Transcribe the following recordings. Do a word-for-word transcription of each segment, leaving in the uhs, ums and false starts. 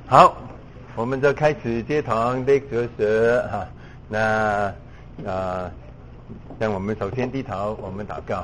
好，我们就开始这堂的哲学哈。那啊，让我们首先低头，我们祷告。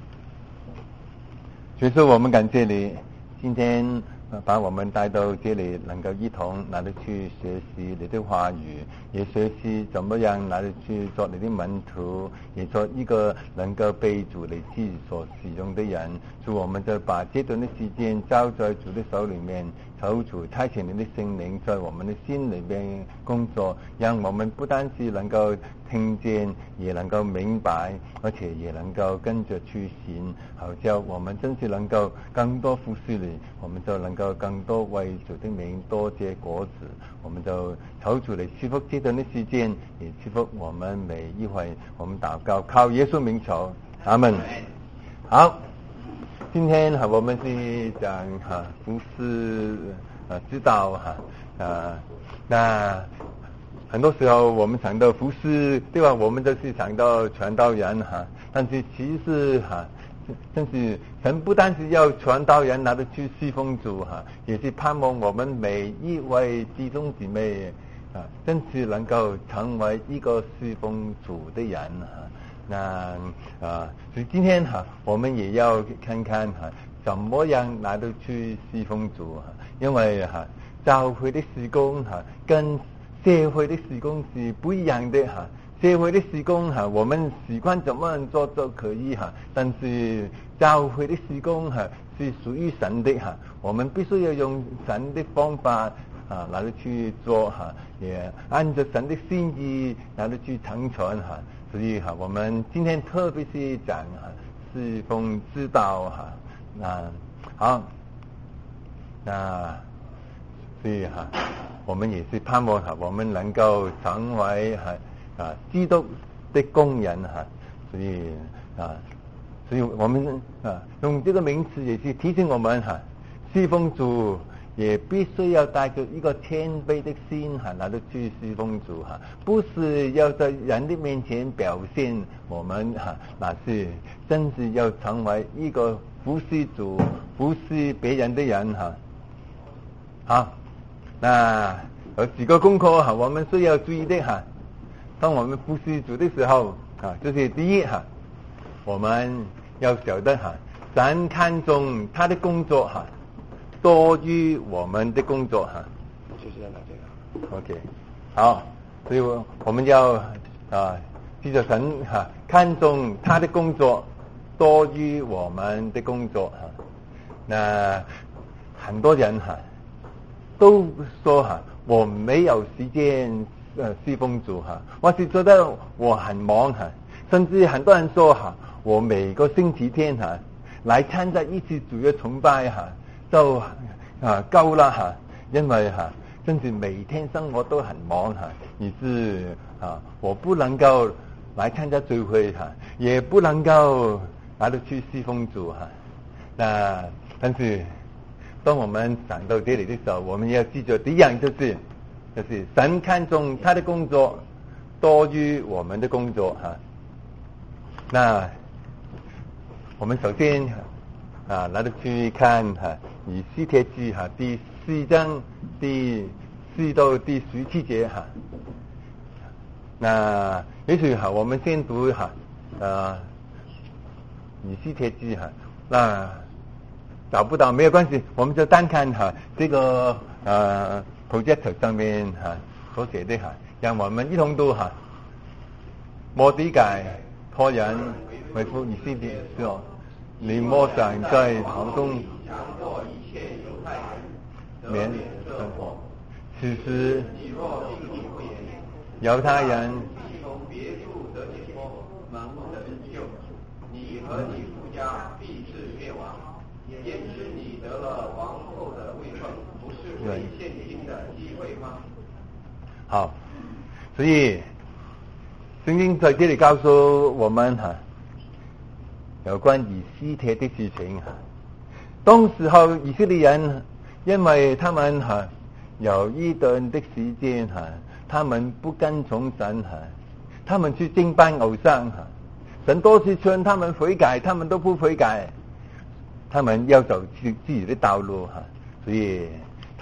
所以说，我们感谢你，今天把我们带到这里，能够一同拿得去学习你的话语，也学习怎么样拿得去做你的门徒，也做一个能够被主你自己所使用的人。所以我们就把这段的时间交在主的手里面，求主差遣你的圣灵在我们的心里边工作，让我们不单是能够听见，也能够明白，而且也能够跟着去行，好叫我们真是能够更多服侍你，我们就能够更多为主的名多结果子。我们就求主来祝福这段的时间，也祝福我们每一位。我们祷告，靠耶稣名求，阿门。好，今天哈我们是讲哈服侍啊知道哈啊那。很多时候我们想到服侍，对吧？我们就是想到传道人哈，但是其实哈，真是神不单是要传道人拿得去侍奉主哈，也是盼望我们每一位弟兄姊妹啊，真是能够成为一个侍奉主的人哈。那啊，所以今天哈，我们也要看看哈，怎么样拿得去侍奉主哈，因为哈，教會的事工哈跟社会的事工是不一样的哈，社会的事工哈，我们习惯怎么样做都可以哈，但是教会的事工哈是属于神的哈，我们必须要用神的方法啊来去做哈，也按照神的心意来去成全哈，所以哈，我们今天特别是讲哈侍奉之道哈，那好，那所以哈。我们也是盼望哈，我们能够成为哈啊基督的工人哈，所以啊，所以我们啊用这个名词也是提醒我们哈，侍奉主也必须要带着一个谦卑的心哈，来到去侍奉主哈，不是要在人的面前表现我们哈，那是真是要成为一个服侍主、服侍别人的人哈。好。那有几个功课哈，我们需要注意的哈。当我们服侍主的时候啊，就是第一哈，我们要晓得哈，神看重他的工作哈，多于我们的工作哈。就是要拿这个。OK， 好，所以我我们要啊，记着神哈看重他的工作多于我们的工作哈。那很多人哈。都说哈，我没有时间呃侍奉主哈，我是觉得我很忙哈，甚至很多人说哈，我每个星期天哈来参加一次主日崇拜哈，就啊够了哈，因为哈，真是每天生活都很忙哈，以致啊我不能够来参加聚会哈，也不能够来到去侍奉主哈，那但是。当我们想到这里的时候，我们要记住第一样就是，就是神看重他的工作多于我们的工作哈。那我们首先啊，来到去看哈，以西帖记哈第四章第四到第十七节哈。那也许哈，我们先读哈啊，以西帖记哈那。找不到没有关系，我们就单看哈这个呃 project 上面哈所写的哈，让我们一同读哈。摩底改托人回复以色列说：你莫想在堂中强迫一切犹太人免生活。此时犹太人从别处得解脱，盲目的领袖，你和你父家必是灭亡。焉知你得了王后的位分，不是为现今的机会吗？好，所以圣经在这里告诉我们哈，有关以西帖的事情哈。当时候以色列人，因为他们哈有一段的时间哈，他们不跟从神哈，他们去敬拜偶像哈，神多次劝他们悔改，他们都不悔改。他们要走自自己的道路哈，所以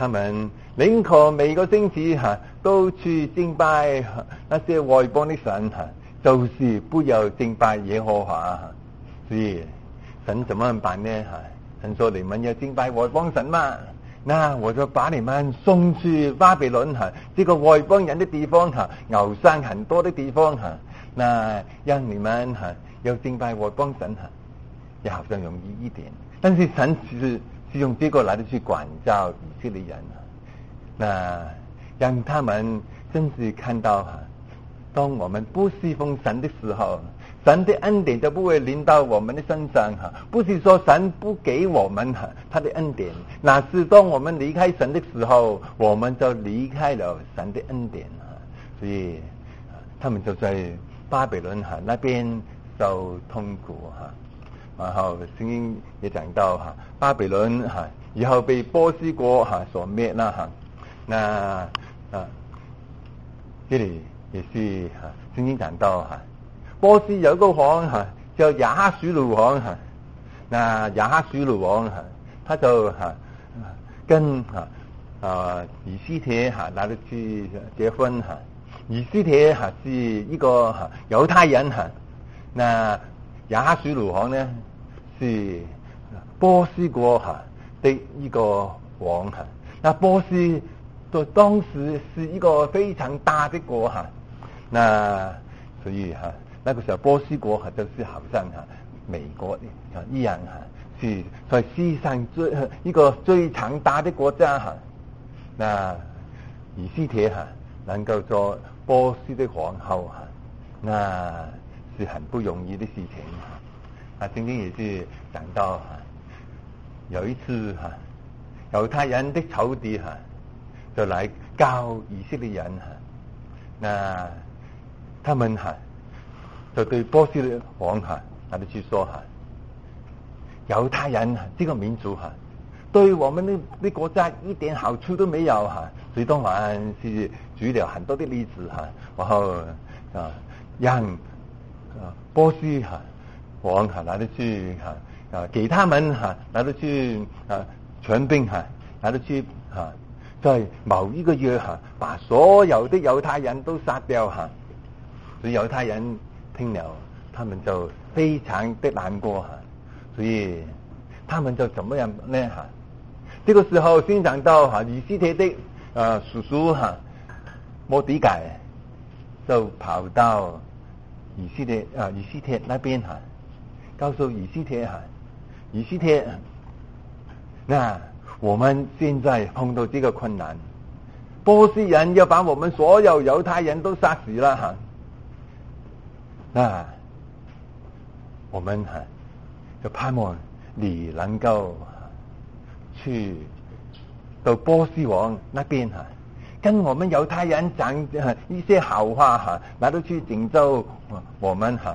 他们宁可每个星期哈都去敬拜那些外邦的神哈，就是不要敬拜耶和华哈。所以神怎么办呢哈？神说你们要敬拜外邦神嘛，那我就把你们送去巴比伦哈，这个外邦人的地方哈，偶像很多的地方哈，那让你们哈要敬拜外邦神哈，也好像容易一点。但是神是是用这个来去管教以色列人啊，那让他们真是看到哈，当我们不侍奉神的时候，神的恩典就不会临到我们的身上哈。不是说神不给我们哈他的恩典，那是当我们离开神的时候，我们就离开了神的恩典哈。所以他们就在巴比伦哈那边受痛苦哈。然后圣经也讲到哈，巴比伦哈以后被波斯国哈所灭了哈。那啊这里也是哈，圣经讲到哈，波斯有个王哈叫亚哈水鲁王哈。那亚哈水鲁王哈，他就哈跟哈啊以斯帖哈拿着去结婚哈。以斯帖哈是一个哈犹太人哈。那亚哈水鲁王呢是波斯国哈的一个王哈。那波斯在当时是一个非常大的国哈。那所以哈那个时候波斯国哈就是好像哈美国的一样哈，是在世上最一个最强大的国家哈。那以斯帖哈能够做波斯的皇后哈，那是很不容易的事情哈。那圣经也是讲到哈，有一次哈，犹太人的仇敌哈就来告以色列人哈，那他们哈就对波斯王哈他就去说哈，犹太人这个民族哈对我们的的国家一点好处都没有哈。所以当晚是举了很多的例子哈，然后啊让啊波斯哈王哈拿着去哈啊给他们哈拿着去啊权兵哈拿着去哈，在某一个月哈把所有的犹太人都杀掉哈。所以犹太人听了，他们就非常的难过哈。所以他们就怎么样呢哈？这个时候先讲到哈以斯帖的呃叔叔哈摩底改就跑到以斯帖啊以斯帖那边哈，告诉以斯帖哈，以斯帖，那我们现在碰到这个困难，波斯人要把我们所有犹太人都杀死了哈。那我们哈就盼望你能够去到波斯王那边哈，跟我们犹太人讲一些好话哈，拿到去拯救我们哈。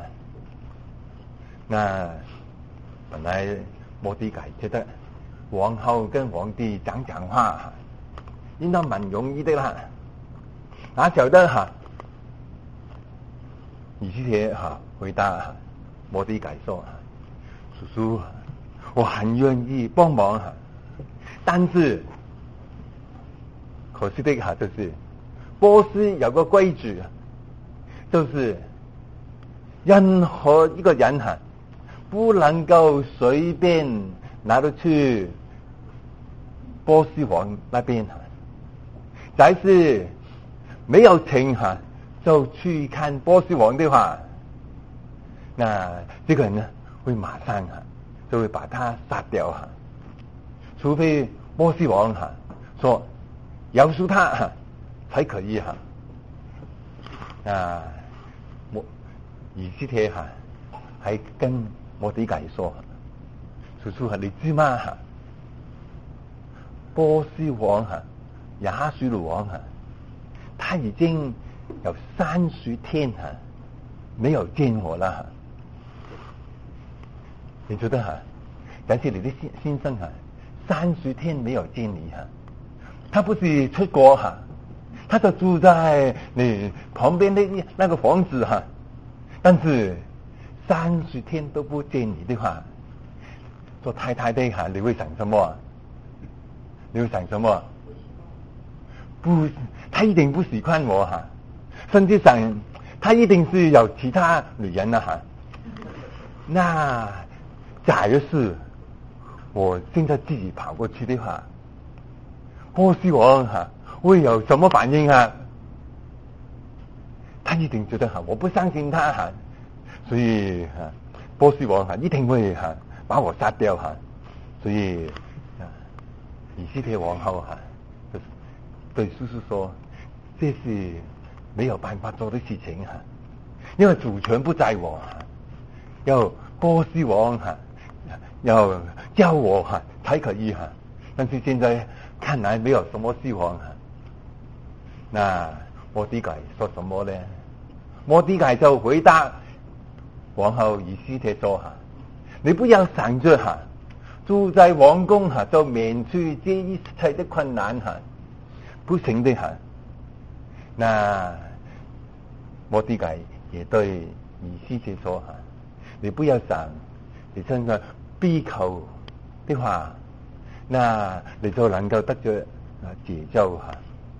那本来摩底改觉得皇后跟皇帝讲讲话哈，应该蛮容易的啦。哪晓得哈，以斯帖哈回答摩底改说，叔叔，我很愿意帮忙哈，但是可惜的哈就是波斯有个规矩，就是任何一个人哈不能够随便拿得去波斯王那边哈，假是没有请哈就去看波斯王的话，那这个人呢会马上哈就会把他杀掉哈，除非波斯王哈说饶恕他哈才可以哈。啊，我以斯帖哈还跟摩底改说，叔叔哈你知吗哈？波斯王哈亚哈水鲁王哈，他已经有三十天哈没有见我了哈。你觉得哈，但是你的先先生哈三十天没有见你哈，他不是出国哈，他就住在你旁边的那个房子哈，但是三十天都不见你的话，做太太的哈你会想什么？你会想什么？ 不，他一定不喜欢我哈，甚至上他一定是有其他女人了哈。那假如是我现在自己跑过去的话，波斯王哈会有什么反应啊？他一定觉得哈，我不相信他哈，所以哈，波斯王哈一定会哈把我杀掉哈。所以以斯帖王后哈对叔叔说，这是没有办法做的事情哈，因为主权不在我哈，要波斯王哈要叫我哈才可以哈。但是现在看来没有什么希望哈。那摩底改说什么呢？摩底改就回答王后以斯帖说哈，你不要想着哈，住在王宫哈就免除这一切的困难哈，不行的哈。那摩底改也对以斯帖说哈，你不要想，你现在逼求的话，那你就能夠得着解救哈。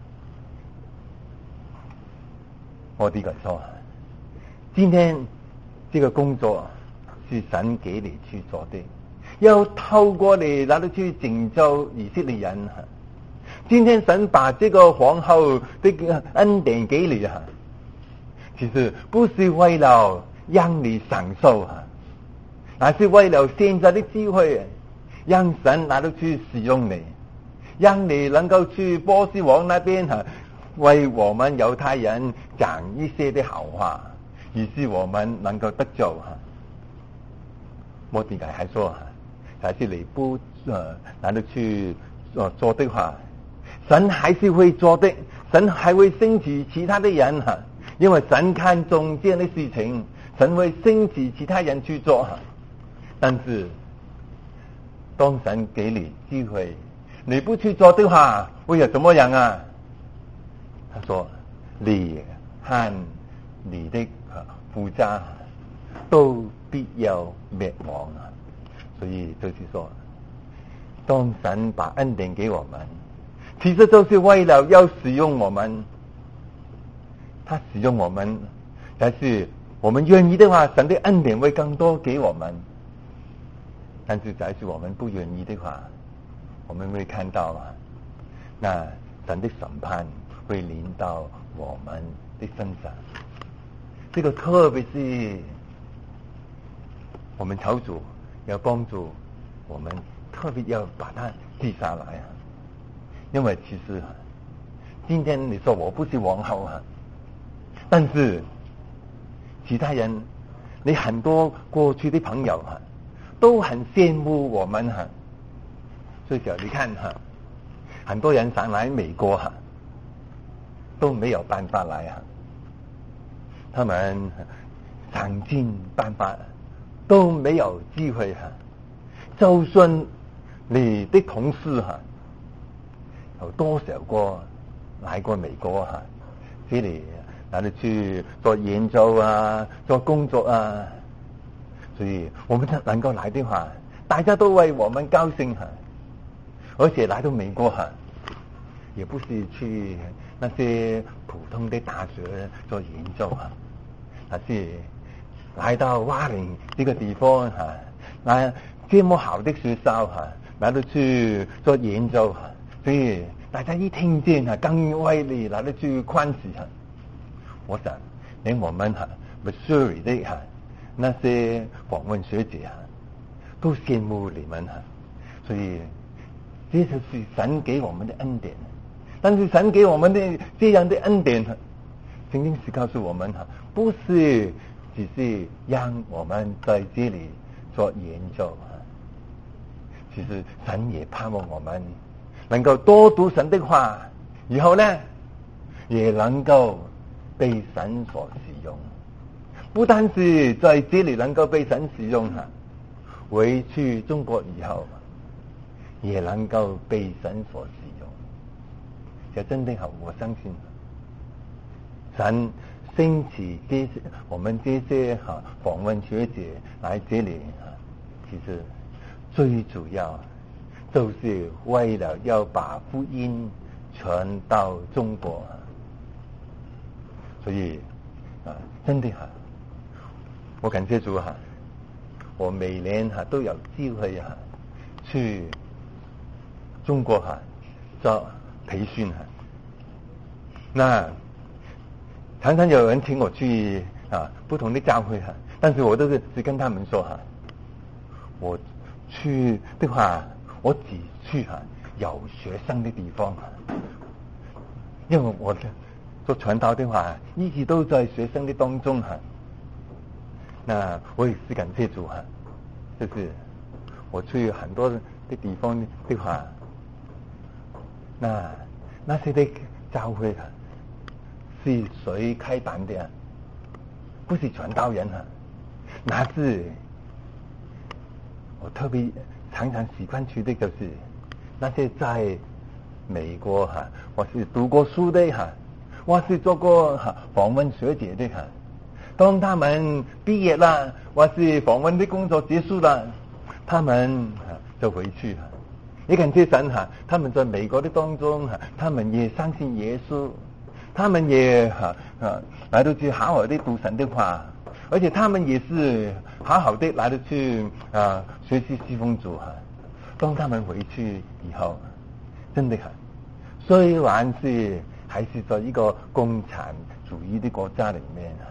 摩底改說，今天這個工作是神給你去做的，要透過你來到去拯救以色列人哈。今天神把這個皇后的恩典給你哈，其實不是為了讓你享受哈，而是為了現在的機會，讓神來到去使用你，讓你能夠去波斯王那邊哈，為我們猶太人講一些的好話，以是我們能夠得救哈。摩底改還說哈，但是你不呃來到去呃做的話，神還是會做的，神還會興起其他的人哈，因為神看重這樣的事情，神會興起其他人去做哈。但是當神給你機會，你不去做的話，會有怎麼樣啊？他說你和你的父家都必要滅亡啊！所以就是說，當神把恩典給我們，其實就是為了要使用我們，他使用我們，但是我們願意的話，神的恩典會更多給我們。但是假如我們不願意的話，我們會看到啊，那神的審判會臨到我們的身上。這個特別是我們求主要幫助我們，特別要把它記下來啊。因為其實今天你說我不是王后啊，但是其他人，你很多過去的朋友啊，都很羨慕我們哈，所以就你看哈，很多人想來美國哈，都沒有辦法來哈，他們想盡辦法都沒有機會哈。就算你的同事哈，有多少個來過美國哈，這裡來到去做研究啊，做工作啊。所以我們能夠來的話，大家都為我們高興哈。而且來到美國哈，也不是去那些普通的大學做研究哈，而是來到瓦林這個地方哈，那這麼好的學校哈，來到去做研究哈。所以大家一聽見哈，更為你來到去歡喜哈。我想連我們哈 Missouri 的哈那些訪問學者啊，都羨慕你們啊，所以這就是神給我們的恩典。但是神給我們的這樣的恩典，聖經是告訴我們哈，不是只是讓我們在這裡做研究啊，其實神也盼望我們能夠多讀神的話，以後呢也能夠被神所使用。不單是在這裡能夠被神使用哈，回去中國以後也能夠被神所使用。這真的好，我相信神興起這些我們這些哈訪問學者來這裡哈，其實最主要就是為了要把福音传到中国。所以啊，真的哈，我感谢主哈，我每年哈都有机会哈去中国哈做培训哈。那常常有人请我去啊不同的教会哈，但是我都是只跟他们说哈，我去的话，我只去哈有学生的地方哈，因为我做传道的话，一直都在学生的当中哈。那我也是感谢主哈，就是我去很多的地方的话，那那些的教会哈，是谁开办的啊？不是传道人啊，那是我特别常常喜欢去的，就是那些在美国哈，我是读过书的哈，我是做过哈访问学姐的哈。当他们毕业了，或是访问的工作结束了，他们就回去哈。也感谢神哈，他们在美国的当中哈，他们也相信耶稣，他们也哈啊来到去好好的读神的话，而且他们也是好好的来到去啊学习侍奉主哈。当他们回去以后，真的哈，虽然是还是在一个共产主义的国家里面哈。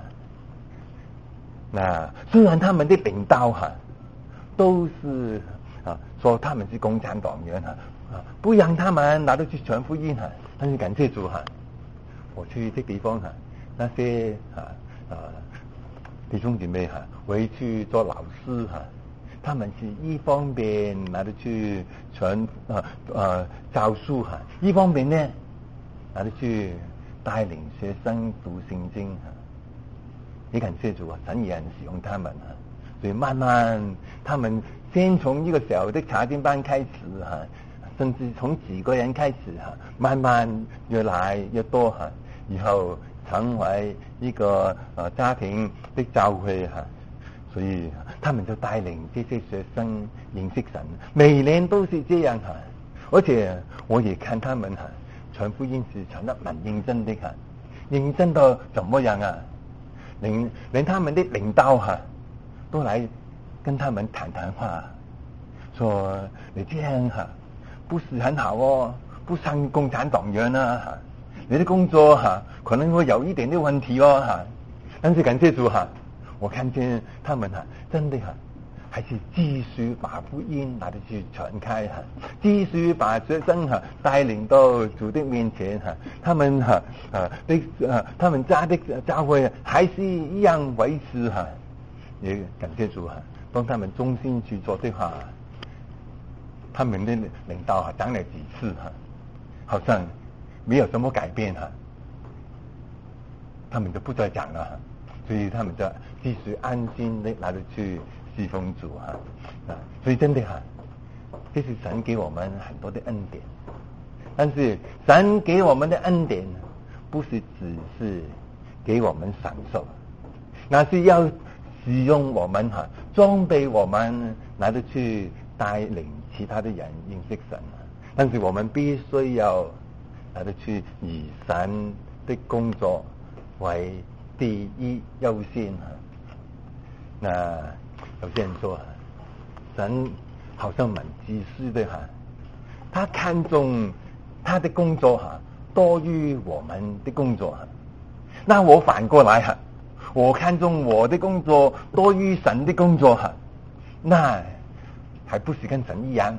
那虽然他们的领导哈都是啊说他们是共产党员哈啊，不让他们拿到去传福音哈，但是感谢主哈，我去这地方哈，那些啊啊弟兄姐妹哈回去做老师哈，他们是一方面拿到去传啊啊教书哈，一方面呢拿到去带领学生读圣经哈。也感谢主啊，神也很使用他们啊，所以慢慢他们先从一个小的查经班开始哈，甚至从几个人开始哈，慢慢越来越多哈，以后成为一个呃家庭的教会哈，所以他们就带领这些学生认识神，每年都是这样哈，而且我也看他们哈传福音是传得蛮认真的哈，认真到怎么样啊？连连他们的领导哈都来跟他们谈谈话，说你这样哈不是很好哦，不像共产党员啊哈，你的工作哈可能会有一点的问题哦哈，但是感谢主哈，我看见他们哈真的哈还是继续把福音拿得去传开哈，继续把学生哈带领到主的面前哈，他们哈啊的啊他们家的教会还是一样维持哈，也感谢主哈，当他们忠心去做的话，他们的领导哈讲了几次哈，好像没有什么改变哈，他们就不再讲了哈，所以他们就继续安心的拿得去侍奉主哈，啊，所以真的哈，这是神给我们很多的恩典，但是神给我们的恩典不是只是给我们享受，那是要使用我们哈，装备我们来得去带领其他的人认识神，但是我们必须要来得去以神的工作为第一优先哈，那。有些人说，神好像蛮自私的哈，他看重他的工作哈多于我们的工作哈。那我反过来哈，我看重我的工作多于神的工作哈，那还不是跟神一样？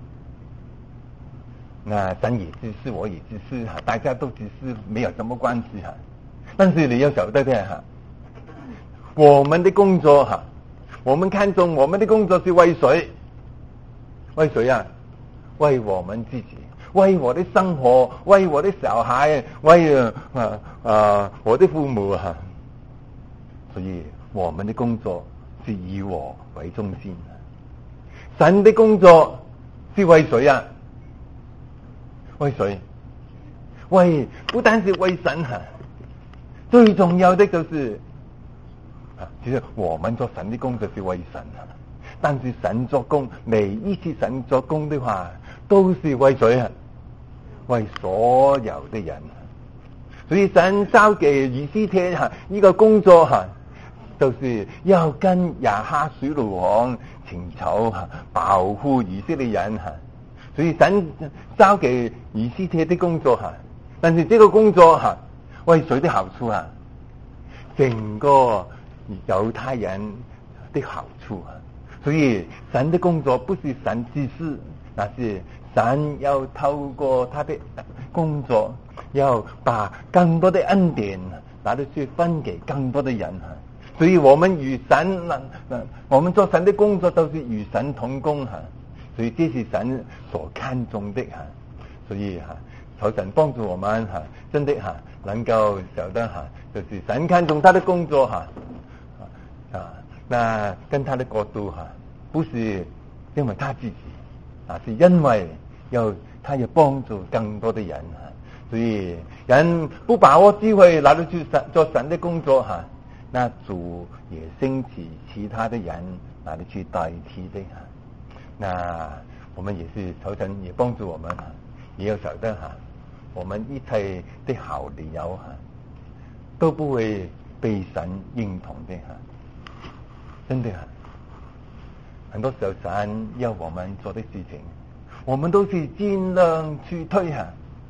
那神也自私，我也自私哈，大家都自私，没有什么关系哈。但是你要晓得的哈，我们的工作哈。我们看重我们的工作是为谁？为谁啊？为我们自己，为我的生活，为我的小孩，为啊啊我的父母啊。所以我们的工作是以我为中心。神的工作是为谁啊？为谁？为不单是为神啊，最重要的就是。其实我们做神的工作是为神啊，但是神做工，每一次神做工的话，都是为谁啊？ 为所有的人。所以神交给以斯帖哈一个工作哈，就是要跟亚哈水鲁王请求哈保护以色列人哈。所以神交给以斯帖的工作哈，但是这个工作哈为谁的好处啊？整个犹太人的好处啊。所以神的工作不是神之事，那是神要透过他的工作，要把更多的恩典拿到去分给更多的人。所以我们与神，我们做神的工作都是与神同工，所以这是神所看重的。所以求神帮助我们真的能够晓得就是神看重他的工作啊，那跟他的国度不是因为他自己，而是因为要他要帮助更多的人。所以人不把握机会来到去做神的工作哈，那主也兴起其他的人来到去代替的哈。那我们也是求神也帮助我们哈，也要晓得哈，我们一切的好理由哈，都不会被神认同的哈，真的哈。很多时候神要我们做的事情，我们都是尽量去推哈。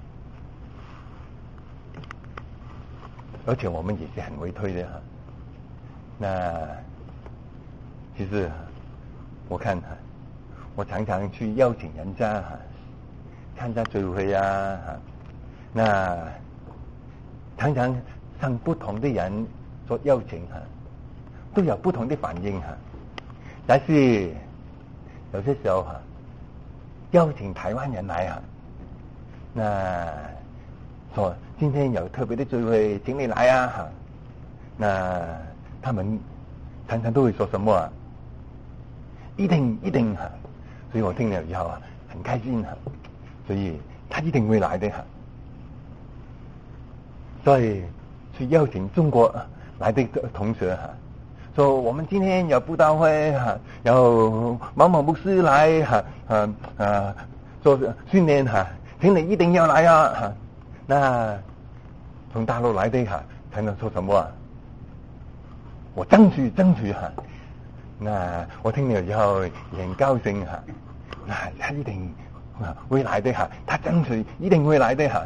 而且我们也是很会推的哈。那其实我看哈，我常常去邀请人家哈参加聚会啊，那常常向不同的人做邀请哈，都有不同的反应哈。但是有些时候哈，邀请台湾人来哈，那说今天有特别的聚会，请你来啊哈。那他们常常都会说什么啊？一定一定哈。所以我听了以后啊，很开心哈。所以他一定会来的哈。所以去邀请中国来的同学哈，说我们今天有布道会哈，有某某牧师来哈，啊啊做训练哈，请你一定要来啊哈。那从大陆来的哈，才能说什么啊？我争取争取哈。那我听了以后也很高兴哈。那他一定会来的哈，他争取一定会来的哈。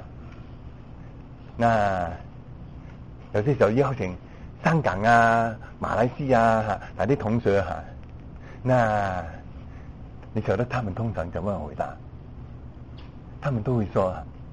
那有些时候邀請香港啊、馬來西亞來的同學哈，那你曉得他們通常怎麼回答？他們都會說：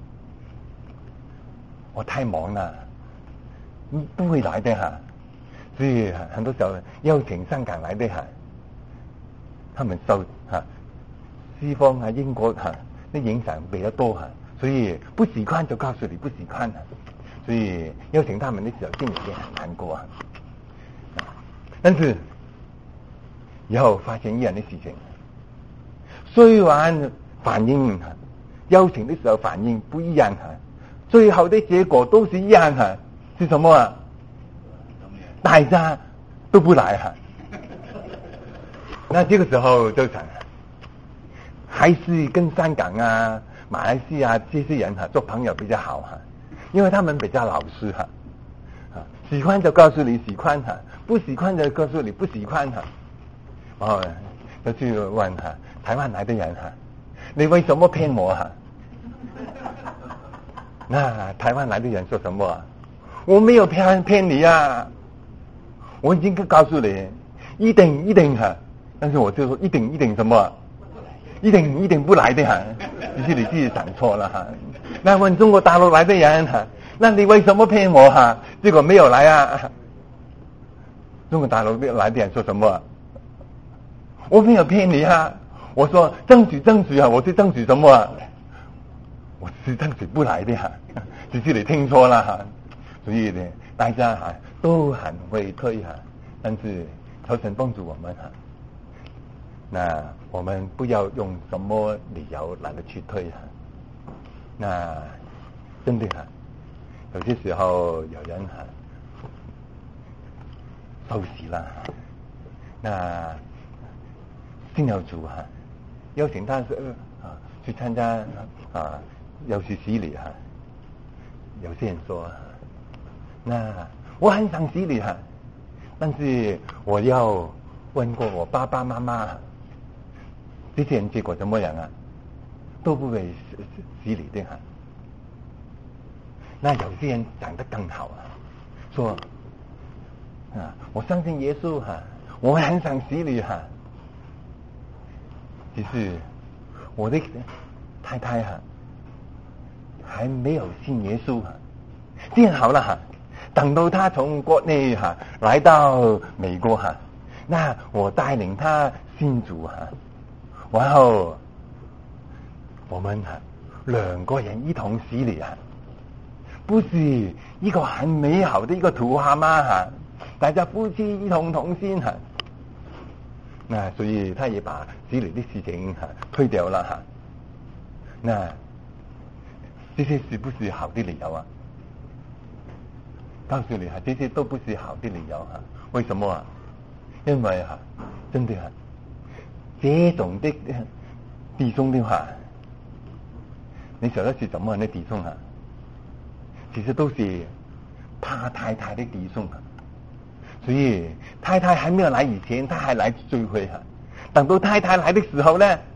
我太忙了，不會來的哈。所以很多時候邀請香港來的哈，他們受哈西方啊、英國哈的影響比較多哈，所以不習慣就告訴你不習慣。所以邀請他們的時候，心裡也很難過啊。但是以後發現一樣的事情，雖然反應邀請的時候反應不一樣哈，最後的結果都是一樣哈，是什麼啊？大家都不來哈。那這個時候就想，還是跟香港啊、馬來西亞這些人哈做朋友比較好哈。因為他們比較老實哈，喜歡就告訴你喜歡哈，不喜歡就告訴你不喜歡哈。哦，就去問哈台灣來的人哈，你為什麼騙我哈？那台灣來的人說什麼啊？我沒有騙騙你啊，我已經告訴你，一定一定哈，但是我就說一定一定什麼？一定一定不來的哈，於是你自己想錯了哈。那問中國大陸來的人哈，那你為什麼騙我哈？結果沒有來啊。中國大陸來的人說什麼？我沒有騙你啊，我說爭取爭取啊，我是爭取什麼啊？我是爭取不來的哈，只是你聽錯了哈。所以呢，大家哈都很會推哈，但是求神幫助我們哈。那我們不要用什麼理由來去推哈。那真的哈，有些時候有人哈收拾啦，那先有主哈，邀請他啊去參加啊又是洗礼哈。有些人说，那我很想洗礼哈，但是我要问过我爸爸妈妈，这些人结果怎么样啊？都不会洗礼的哈。那有些人讲得更好啊，说啊，我相信耶稣哈，我很想洗礼哈，只是我的太太哈还没有信耶稣哈。这样好了哈，等到他从国内哈来到美国哈，那我带领他信主哈，然后我们哈两个人一同洗礼啊，不是一个很美好的一个图画吗？哈，大家夫妻一同同心哈。那所以他也把洗礼的事情哈推掉了哈。那这些是不是好的理由啊？告诉你哈，这些都不是好的理由哈。为什么啊？因为哈，真的哈，这种的弟兄的话，你晓得是怎么样的弟兄啊？其实都是怕太太的弟兄啊。所以太太还没有来以前，他还来聚会哈。等到太太来的时候呢，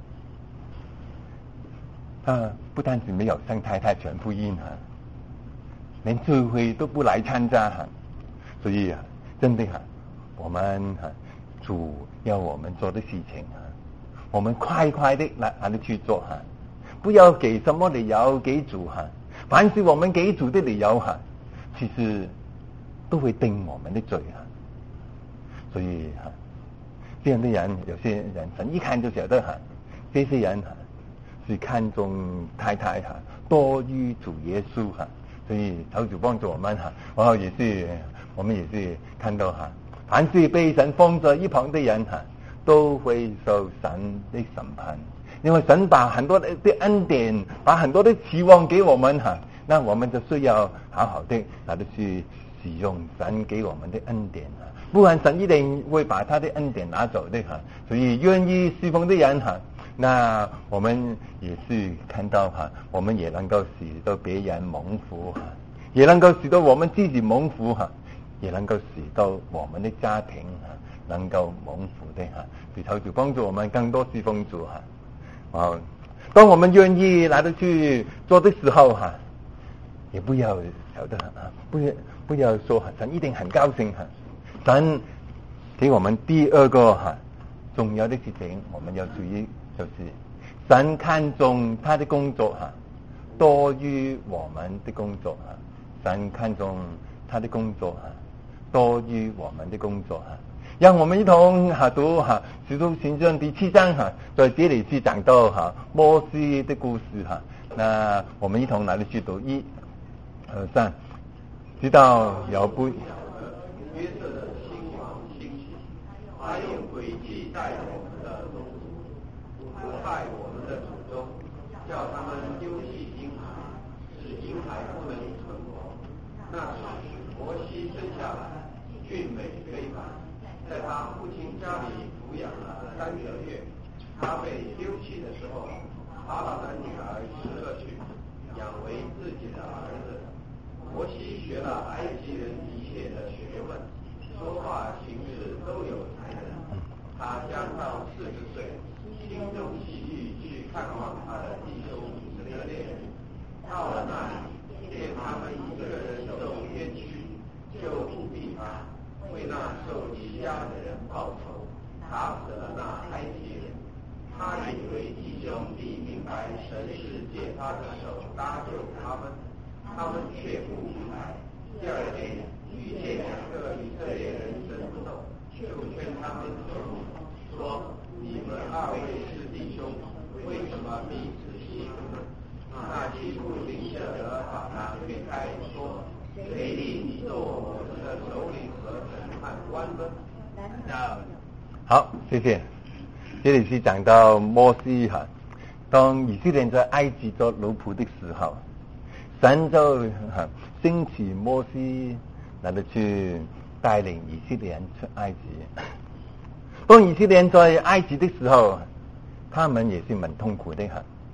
啊，不但是没有向太太传福音哈，连聚会都不来参加哈。所以啊，真的哈，我们哈主要我们做的事情哈，我们快快的来来去做哈，不要给什么理由给主哈。凡是我们给主的理由哈，其实都会定我们的罪哈。所以哈，这样的人，有些人神一看就晓得哈，这些人哈是看重太太哈多于主耶稣哈。所以求主帮助我们哈，然后也是我们也是看到哈，凡是被神放在一旁的人哈，都会受神的审判。因为神把很多的恩典，把很多的期望给我们哈，那我们就需要好好的来的去使用神给我们的恩典哈，不然神一定会把他的恩典拿走的哈。所以愿意侍奉的人哈，那我们也是看到哈，我们也能够使到别人蒙福哈，也能够使到我们自己蒙福哈，也能够使到我们的家庭哈能够蒙福的哈。所以求主帮助我们更多侍奉主哈。啊，当我们愿意来得去做的时候哈，也不要晓得啊，不要不要说神一定很高兴哈。神给我们第二个哈重要的事情，我们要注意，就是神看重他的工作哈，多于我们的工作哈。神看重他的工作哈，多于我们的工作哈。让我们一同哈读哈《使徒行传》第七章哈，在这里去讲到哈摩西的故事哈。那我们一同来去读一、二、三，直到有不约瑟的兴亡兴起，他用诡计待我们的宗族，迫害我们的祖宗，叫他们丢弃婴孩，使婴孩不能存活。那时摩西生下来，俊美非凡。在他父亲家里抚养了三个月，他被丢弃的时候，法老的女儿拾了去，养为自己的儿子。摩西学了埃及人一切的学问，说话行事都有才能。他将到四十岁，心中喜欲去看望他的弟兄以色列人。到了那里，见他们一个人受冤屈，就不必他。为那受欺压的人报仇，打死了那埃及人。他以为弟兄必明白神是借他的手搭救他们，他们却不明白。第二天遇见两个以色列人争斗，就劝他们走，说：你们二位是弟兄，为什么彼此欺负呢？那欺负邻舍的把他推开，说：谁令你做我们的首领和审判官呢？ 好，谢谢。这里是讲到摩西哈，当以色列人在埃及做奴仆的时候，神就哈兴起摩西来到去带领以色列人出埃及。当以色列人在埃及的时候，他们也是蛮痛苦的哈。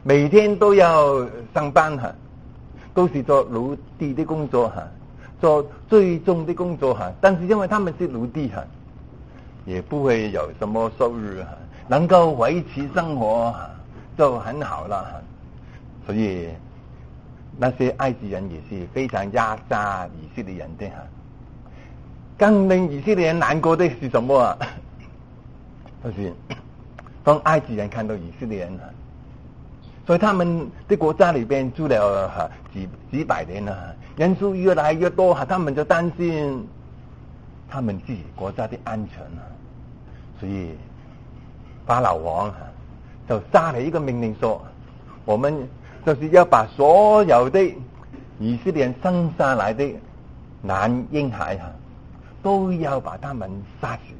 每天都要上班哈，都是做奴隶的工作哈，做最重的工作哈。但是因为他们是奴隶哈，也不会有什么收入哈，能够维持生活就很好了哈。所以那些埃及人也是非常压榨以色列人的哈。更令以色列人难过的是什么啊？就是当埃及人看到以色列人，所以他们的国家里边住了几几百年了，人数越来越多，他们就担心他们自己国家的安全，所以法老王就下了一个命令说，我们就是要把所有的以色列人生下来的男婴孩都要把他们杀死。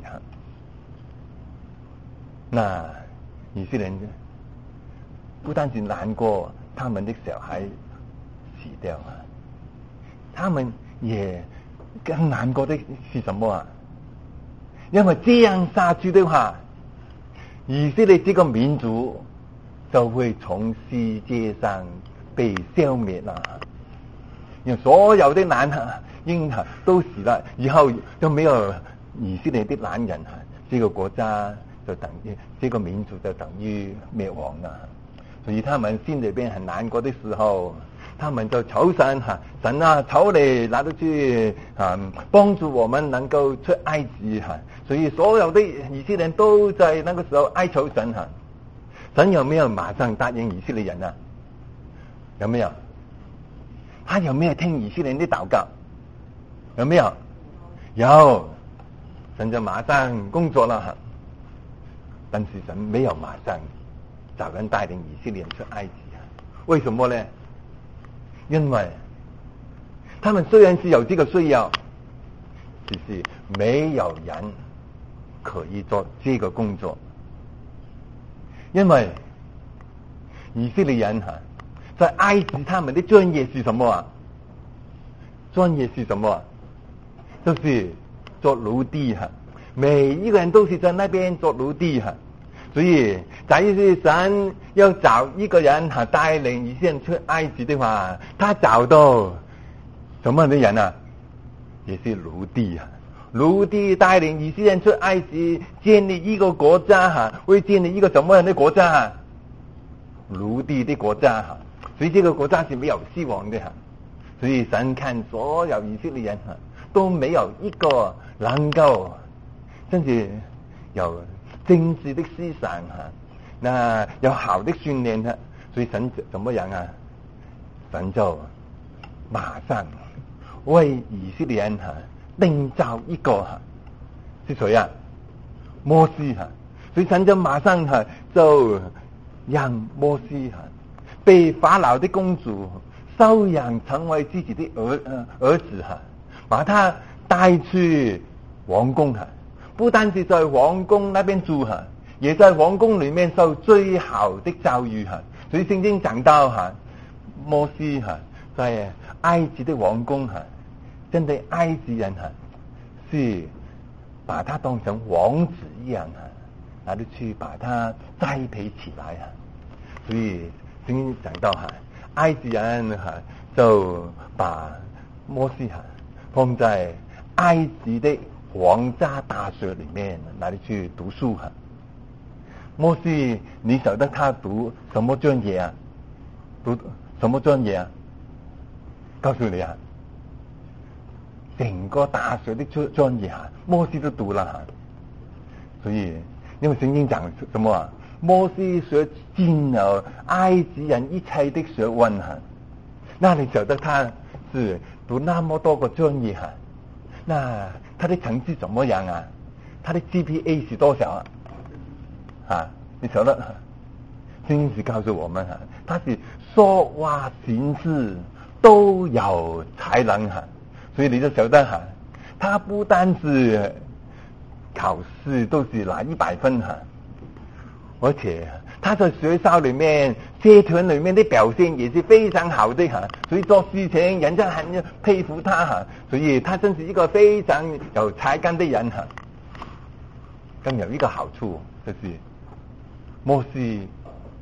那以色列人不但是难过他们的小孩死掉啊，他们也更难过的是什么啊？因为这样下去的话，以色列这个民族就会从世界上被消灭了。因为所有的男婴都死了，以后就没有以色列的男人，这个国家就等于这个民族就等于灭亡了。所以他们心里边很难过的时候，他们就求神哈，神啊，求你拿得去啊，帮助我们能够出埃及哈。所以所有的以色列人都在那个时候哀求神哈。神有没有马上答应以色列人啊？有没有？他有没有听以色列人的祷告？有没有？有，神就马上工作了哈。但是神没有马上找人带领以色列人出埃及啊？为什么呢？因为他们虽然是有这个需要，只是没有人可以做这个工作。因为以色列人哈，在埃及他们的专业是什么啊？专业是什么啊？就是做奴隶哈。每一个人都是在那边做奴隶哈，所以假如是神要找一个人哈带领以色列人出埃及的话，他找到什么样的人啊？也是奴隶啊，奴隶带领以色列人出埃及，建立一个国家哈，会建立一个什么样的国家啊？奴隶的国家哈，所以这个国家是没有希望的哈。所以神看所有以色列人哈都没有一个能够甚至有政治的思想哈，那有好的训练哈，所以神怎麼樣啊？神就馬上為以色列人哈定造一個哈，是誰啊？摩西哈，所以神就馬上哈就讓摩西哈被法老的公主收養成為自己的兒兒子哈，把他帶去王宮哈。不單是在皇宮那邊住哈，也在皇宮裏面受最好的教育哈。所以聖經講到哈，摩西哈在埃及的皇宮哈，真的埃及人哈是把他當成王子一樣哈，拿得去把他栽培起來哈。所以聖經講到哈，埃及人哈就把摩西哈放在埃及的皇家大學裏面拿你去讀書哈。摩西，你曉得他讀什麼專業啊？讀什麼專業啊？告訴你啊，整個大學的專專業啊，摩西都讀了哈。所以因為聖經講什麼啊？摩西學盡了埃及人一切的學問哈。那你曉得他是讀那麼多個專業哈？那他的成績怎麼樣啊？他的 G P A 是多少啊？啊，你曉得？聖經是告訴我們哈，他是說話行事都有才能哈，所以你就曉得哈，他不單是考試都是拿一百分哈，而且他在學校裏面社團裏面的表現也是非常好的哈，所以做事情人家很佩服他哈，所以他真是一個非常有才幹的人哈。更有一個好處就是摩西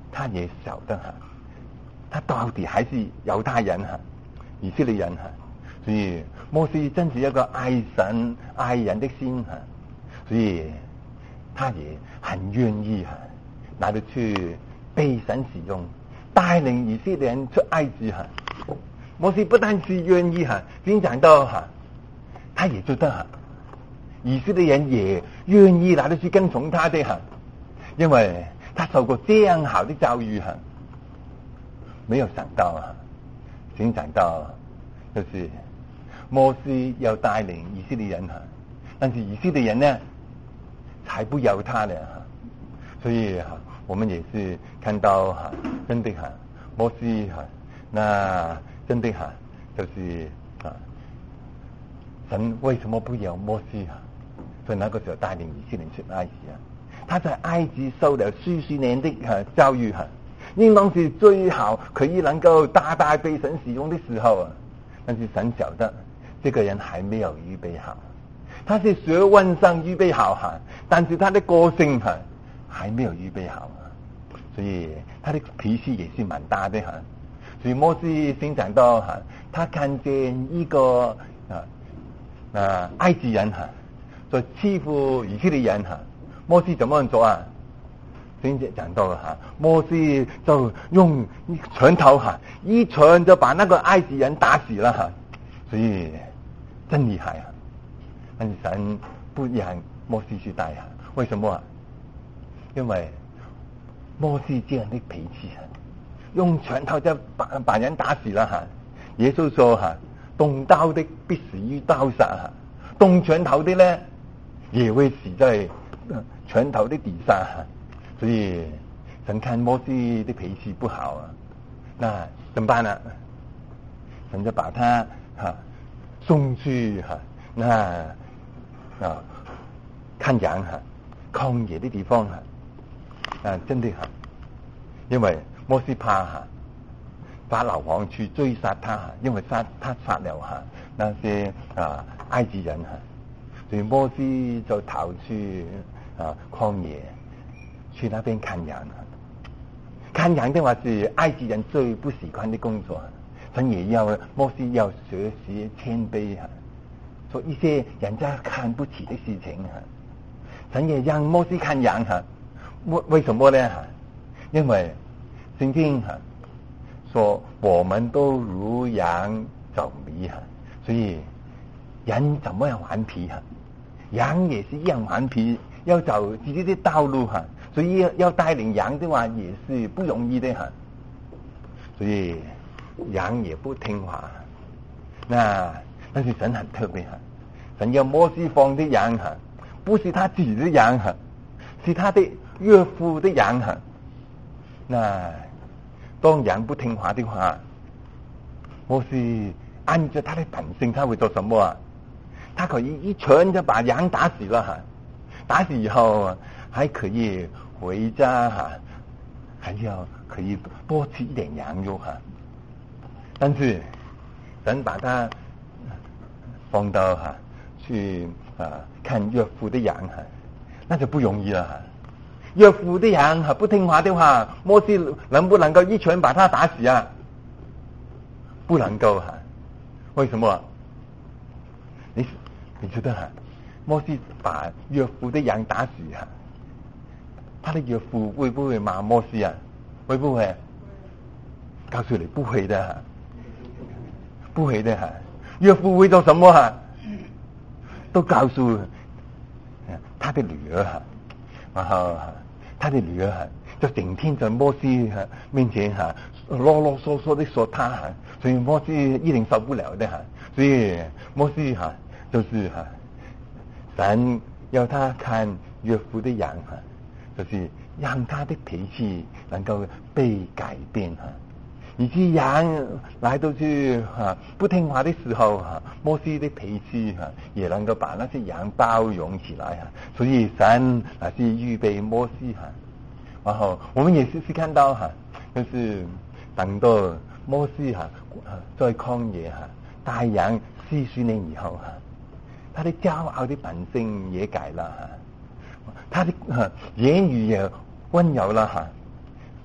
他也晓得哈，他到底还是犹太人哈，以色列人哈，所以摩西真是一个愛神愛人的心哈，所以他也很願意哈，拿得去被神使用，帶領以色列人出埃及哈。摩西不但是願意哈，先講到哈，他也覺得哈，以色列人也願意拿得去跟從他的哈，因為他受過這樣好的教育哈，沒有想到哈，先講到就是摩西要帶領以色列人哈，但是以色列人呢才不要他呢哈，所以哈，我們也是看到哈，真的哈，摩西哈，那真的哈，就是啊，神為什麼不要摩西哈？所以那個時候帶領以色列人出埃及啊，他在埃及受了數十年的啊教育哈，應當是最好可以能夠大大被神使用的時候啊，但是神曉得這個人還沒有預備好，他是學問上預備好哈，但是他的個性哈還沒有預備好啊，所以他的脾氣也是蠻大的哈。所以摩西先講到哈，他看見一個啊啊埃及人哈，在欺負以色列人哈，摩西怎麼樣做啊？先講到哈，摩西就用拳頭哈，一拳就把那個埃及人打死了哈，所以真厲害啊！但是神不讓摩西去帶啊，為什麼啊？因為摩西這樣的脾氣啊，用拳頭就把把人打死了哈。耶穌說哈，動刀的必死於刀下哈，動拳頭的呢也會死在拳頭的底下哈。所以神看摩西的脾氣不好啊，那怎麼辦呢？神就把他哈送去哈那啊看羊哈曠野的地方哈啊，真的哈，因為摩西怕哈法老王去追殺他哈，因為殺他殺了哈那些啊埃及人哈，所以摩西就逃去啊曠野去那邊看羊哈。看羊的話是埃及人最不喜歡的工作，神也要摩西要學習謙卑哈，做一些人家看不起的事情哈。神也讓摩西看羊哈，為為什麼呢哈？因為聖經哈說我們都如羊走迷哈，所以人怎麼樣頑皮哈，羊也是一樣頑皮，要走自己的道路哈，所以要帶領羊的話也是不容易的哈，所以羊也不聽話。那但是神很特別哈，神要摩西放的羊哈，不是他自己的羊哈，是他的岳父的羊哈。那當羊不聽話的話，摩西按照他的本性，他會做什麼啊？他可以一拳就把羊打死了哈，打死以後還可以回家哈，還要可以多吃一點羊肉哈。但是神把他放到哈去啊看岳父的羊哈，那就不容易了哈。岳父的羊哈不聽話的話，摩西能不能夠一拳把他打死啊？不能夠哈。為什麼？你你覺得哈，摩西把岳父的羊打死哈，他的岳父會不會罵摩西啊？會不會？告訴你不會的哈，不會的哈。岳父會做什麼哈？都告訴他的女兒哈，然後他的女兒哈就整天在摩西哈面前哈囉囉嗦嗦的說他哈，所以摩西一定受不了的哈。所以摩西哈就是哈神要他看岳父的羊哈，就是讓他的脾氣能夠被改變哈。以及羊來到去哈不聽話的時候哈，摩西的脾氣哈也能夠把那些羊包容起來哈。所以神還是預備摩西哈，然後我們也是是看到哈，就是等到摩西哈在曠野哈帶羊四十年以後哈，他的驕傲的本性也改了哈，他的哈言語也溫柔了哈。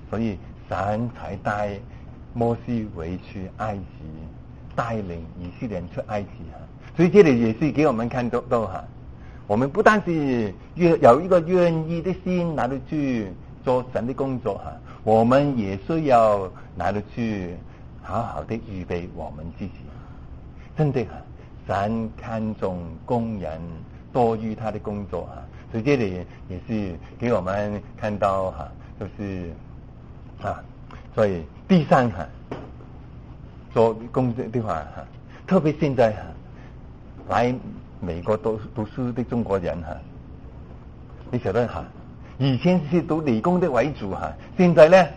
所以神才带摩西回去埃及，带领以色列人去埃及啊。所以这里也是给我们看到到哈，我们不但是有一个愿意的心拿着去做神的工作哈，我们也需要拿着去好好的预备我们自己。真的哈，神看重工人多于他的工作哈，所以这里也是给我们看到哈，就是啊，所以第三哈，做工作的话哈，特别现在哈，来美国读读书的中国人哈，你晓得哈，以前是读理工的为主哈，现在呢，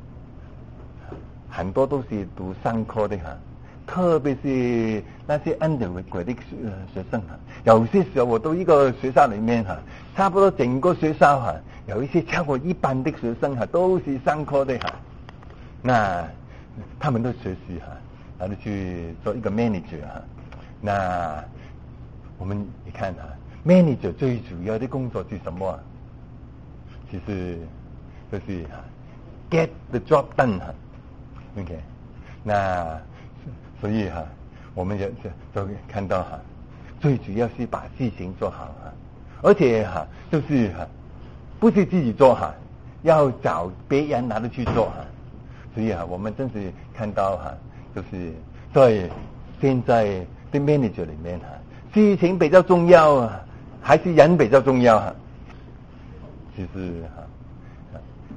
很多都是读商科的哈。特别是那些 undergraduate 的学生哈，有些时候我到一个学校里面哈，差不多整个学校哈，有一些超过一半的学生哈都是商科的哈，那他们都学习哈，然后去做一个 manager 哈，那我们你看哈 ，manager 最主要的工作是什么啊？其实就是 get the job done 哈 ，OK， 那。所以哈，我们就就看到哈，最主要是把事情做好哈，而且哈，就是哈，不是自己做哈，要找别人拿着去做哈。所以哈，我们真是看到哈，就是在现在的 manager 里面哈，事情比较重要啊，还是人比较重要哈？其实哈，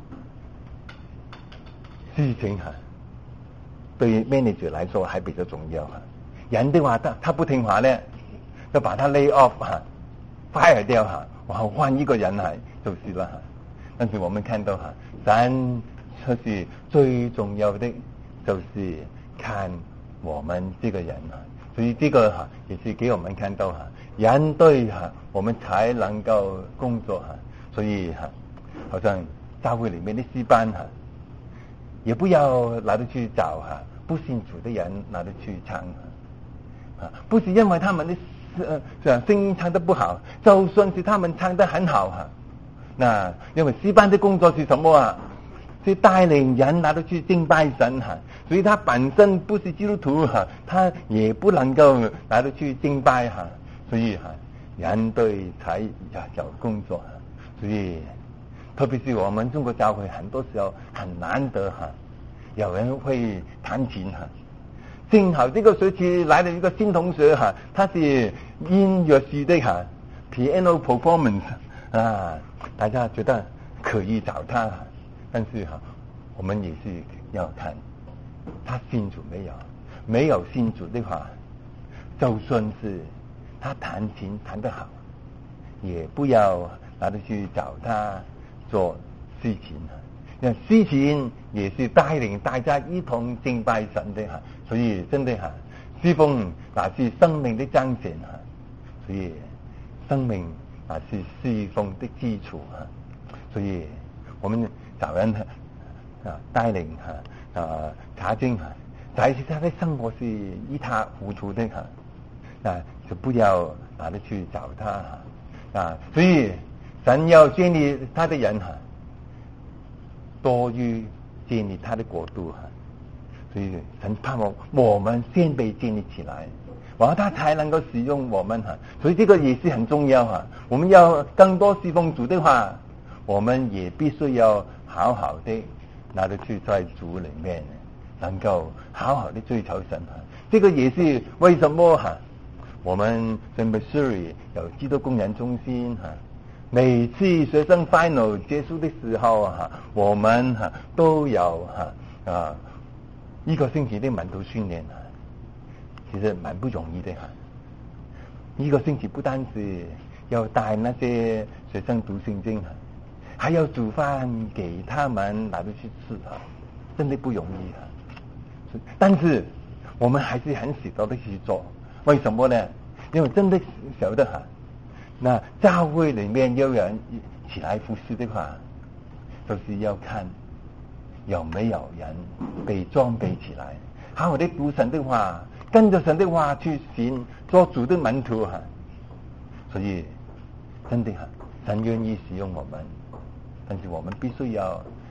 事情哈。对于 manager 来说还比较重要哈，人的话他他不听话呢，就把他 lay off 哈 ，fire 掉哈，然后换一个人来就是了哈。但是我们看到哈，神就是最重要的，就是看我们这个人哈，所以这个哈也是给我们看到哈，人对哈我们才能够工作哈，所以哈，好像教会里面的诗班哈。也不要拿着去找哈，不信主的人拿着去唱啊，不是因为他们的呃声音唱得不好，就算是他们唱得很好哈，那因为诗班的工作是什么啊？是带领人拿着去敬拜神哈，所以他本身不是基督徒哈，他也不能够拿着去敬拜哈，所以哈，人对才有工作哈，所以。特别是我们中国教会，很多时候很难得哈，有人会弹琴哈。正好这个学期来了一个新同学哈，他是音乐系的哈 ，piano performance 啊，大家觉得可以找他，但是哈，我们也是要看他信主没有，没有信主的话，就算是他弹琴弹得好，也不要拿着去找他。做事情啊，那事情也是带领大家一同敬拜神的哈，所以真的哈，侍奉那是生命的彰显哈，所以生命那是侍奉的基础哈，所以我们找人啊带领哈啊查经哈，但是他的生活是一塌糊涂的哈，那就不要拿着去找他哈啊，所以。神要建立他的人哈，多于建立他的国度哈，所以神盼望我们先被建立起来，然后他才能够使用我们哈，所以这个也是很重要哈。我们要更多侍奉主的话，我们也必须要好好的拿着去在主里面，能够好好的追求神哈。这个也是为什么哈，我们在 Missouri 有基督工人中心哈。每次学生 final 结束的时候哈，我们哈都有哈啊一个星期的门徒训练哈，其实蛮不容易的哈。一个星期不单是要带那些学生读圣经哈，还要煮饭给他们拿着去吃哈，真的不容易哈。但是我们还是很舍得的去做，为什么呢？因为真的晓得哈。那教会里面有人起来服侍的话，就是要看有没有人被装备起来，好好的读神的话，跟着神的话去行，做主的门徒哈。所以真的哈，神愿意使用我们，但是我们必须要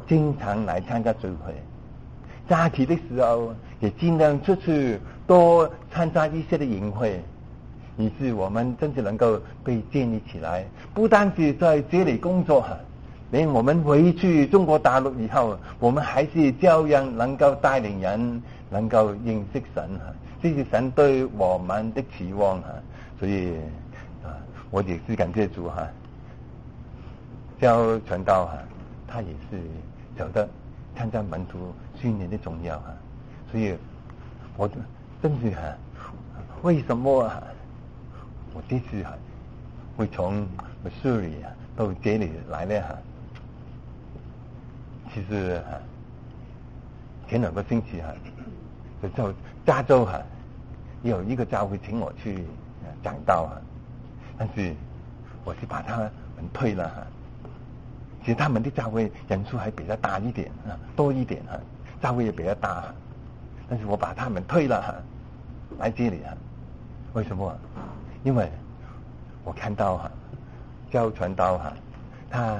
经常来参加聚会，假期的时候也尽量出去多参加一些的营会，于是我们真是能够被建立起来。不单是在这里工作，连我们回去中国大陆以后，我们还是照样能够带领人能够认识神，这是神对我们的期望。所以我也是感谢主哈，教传道哈，他也是晓得参加门徒训练的重要哈，所以我真是哈，为什么啊？我这次哈会从 Missouri 到这里来呢哈？其实哈，前两个星期哈，就在加州哈有一个教会请我去讲道哈，但是我是把他们退了哈。其实他们的教会人数还比较大一点啊，多一点哈，教会也比较大，但是我把他们退了哈，来这里哈。为什么？因为我看到哈，教传道哈，他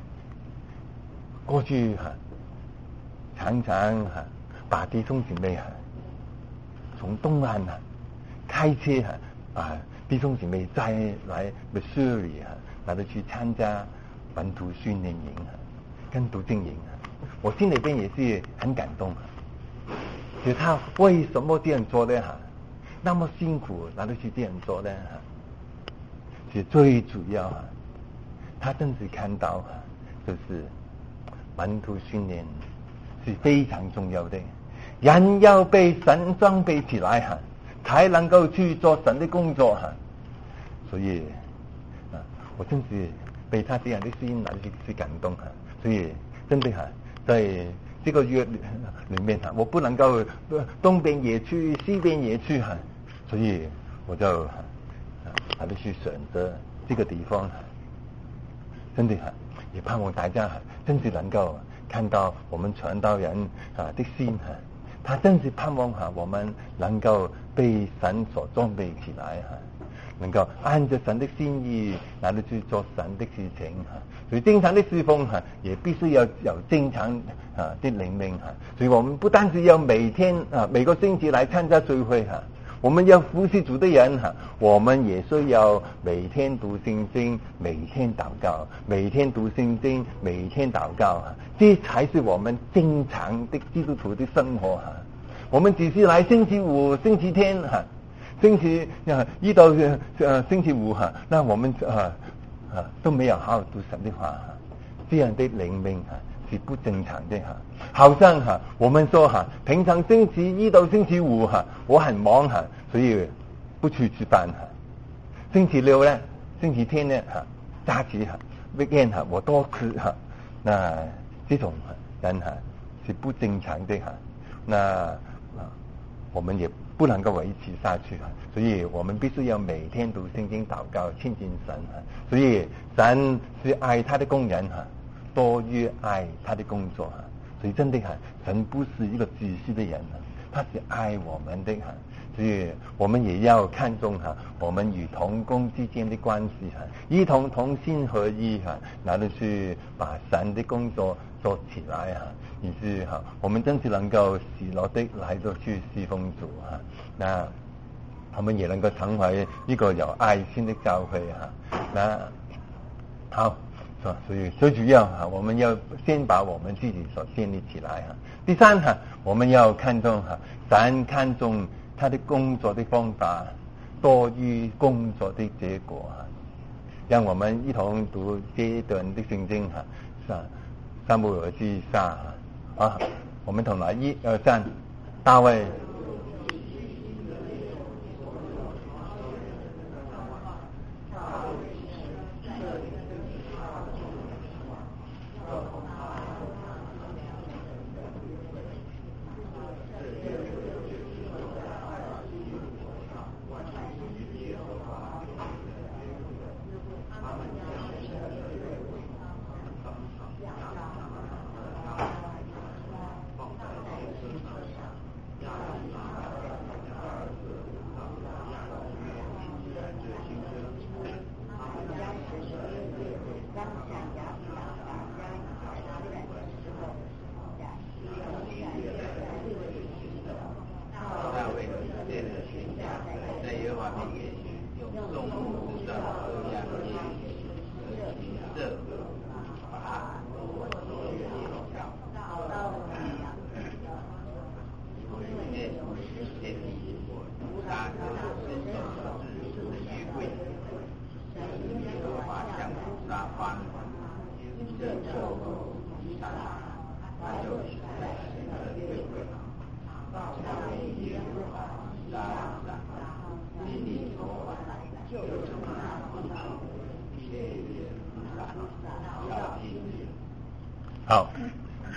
过去哈常常哈把弟兄姐妹哈从东岸哈开车哈把弟兄姐妹再来 Missouri 哈，来到去参加门徒训练营啊，跟读经营啊，我心里边也是很感动啊。其实他为什么这样做呢？哈，那么辛苦，哪里去这样做呢？哈，其实最主要啊，他真是看到啊，就是门徒训练是非常重要的，人要被神装备起来哈，才能够去做神的工作哈。所以啊，我真是被他这样的事情来去感动哈，所以真的哈，在这个月里面哈，我不能够东边也去，西边也去哈，所以我就哈，还得去选择这个地方哈。真的哈，也盼望大家哈，真是能够看到我们传道人啊的心哈，他真是盼望哈，我们能够被神所装备起来哈。能够按着神的心意来到去做神的事情哈，所以正常的侍奉哈，也必须要有正常啊的灵命哈。所以我们不单是要每天啊每个星期来参加聚会哈，我们要服侍主的人哈，我们也需要每天读圣经，每天祷告，每天读圣经，每天祷告哈，这才是我们正常的基督徒的生活哈。我们只是来星期五、星期天哈。星期啊一到呃星期五哈，那我们啊啊都没有好好读神的话哈，这样的灵命哈是不正常的哈。好像哈我们说哈，平常星期一到星期五哈我很忙哈，所以不去吃饭哈。星期六呢，星期天呢哈假期哈 weekend 哈我多吃哈，那这种人哈是不正常的哈。那啊我们也不能够维持下去啊，所以我们必须要每天读圣经、祷告、亲近神啊。所以神是爱他的工人哈，多于爱他的工作哈。所以真的哈，神不是一个自私的人啊，他是爱我们的哈。所以我们也要看重哈，我们与同工之间的关系哈，一同同心合一哈，来到去把神的工作做起来哈。于是哈，我们真是能够喜乐的来到去侍奉主哈，那我们也能够成为一个有爱心的教会哈。那好，所以最主要哈，我们要先把我们自己所建立起来哈。第三哈，我们要看重哈，神看重他的工作的方法多于工作的结果哈。让我们一同读这一段的圣经哈，是撒母耳记下啊，我们同来一二三，大卫。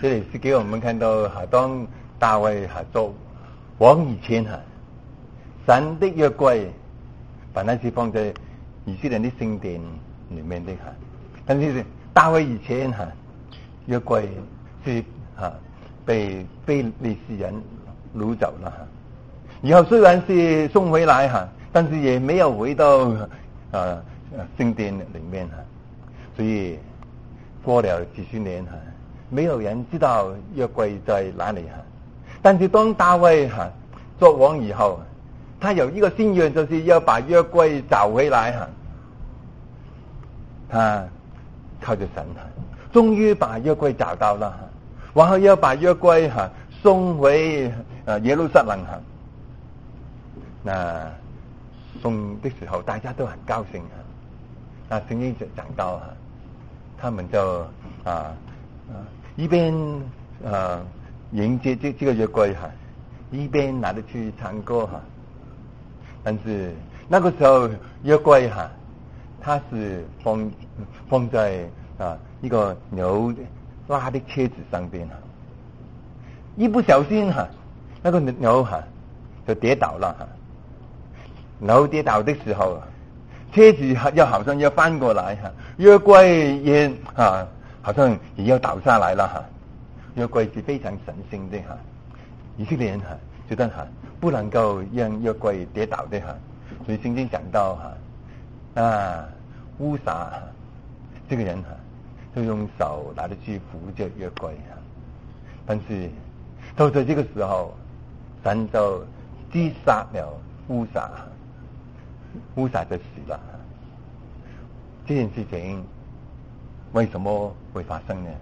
这里是给我们看到哈，当大卫哈做王以前哈，神的约柜把那些放在以色列的圣殿里面的哈，但是大卫以前哈，约柜是哈被被利士人掳走了哈，以后虽然是送回来哈，但是也没有回到啊圣殿里面哈，所以过了几十年哈，没有人知道约柜在哪里哈。但是当大卫哈做王以后，他有一个心愿，就是要把约柜找回来哈。他靠着神哈，终于把约柜找到了哈，然后要把约柜哈送回呃耶路撒冷哈。那送的时候大家都很高兴哈。那圣经就讲到哈，他们就啊啊一边呃迎接这这个约柜哈，一边拿着去唱歌哈。但是那个时候约柜哈，它是放放在啊一个牛拉的车子上边哈，一不小心哈，那个牛哈就跌倒了哈。牛跌倒的时候，车子要好像要翻过来哈，约柜也啊好像也要倒下来了哈。约柜是非常神圣的哈，以色列人哈觉得哈不能够让约柜跌倒的哈，所以圣经讲到哈啊乌撒这个人哈就用手拿着去扶着约柜哈，但是到在这个时候，神就击杀了乌撒，乌撒就死了。这件事情为什么会发生呢？